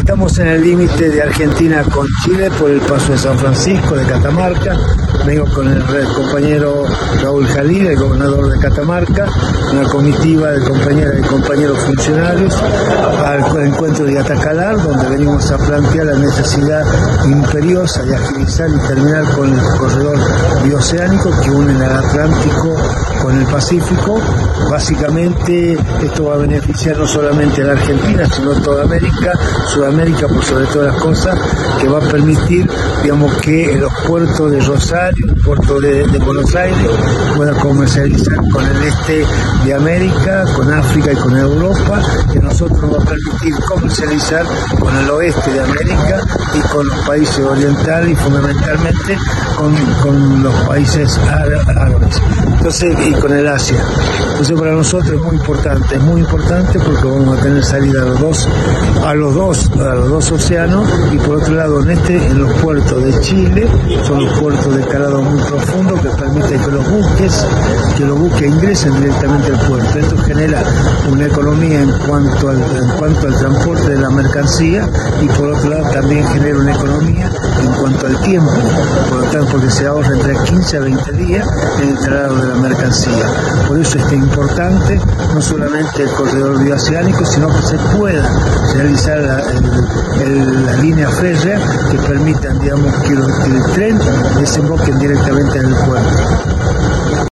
Estamos en el límite de Argentina con Chile por el paso de San Francisco, de Catamarca. Vengo con el compañero Raúl Jalil, el gobernador de Catamarca, una comitiva de compañeras y compañeros funcionarios al encuentro de Yatacalar, donde venimos a plantear la necesidad imperiosa de agilizar y terminar con el corredor bioceánico que une el Atlántico con el Pacífico. Básicamente esto va a beneficiar no solamente a la Argentina, sino a toda América, Sudamérica por sobre todas las cosas, que va a permitir, digamos, que los puertos de Rosario, el puerto de Buenos Aires, pueda comercializar con el este de América, con África y con Europa, que nosotros va a permitir comercializar con el oeste de América y con los países orientales y fundamentalmente con los países árabes. Entonces, y con el Asia. Entonces para nosotros es muy importante porque vamos a tener salida a los dos océanos, y por otro lado en los puertos de Chile son los puertos de calado muy profundo que permiten que los buques ingresen directamente al puerto. Esto genera una economía en cuanto al transporte de la mercancía, y por otro lado también genera una economía en cuanto al tiempo, por lo tanto, porque se ahorra entre 15 a 20 días en el traslado de la mercancía. Por eso es importante no solamente el corredor bioceánico, sino que se pueda realizar la línea férrea que permitan, digamos, que el tren desemboque directamente en el puerto.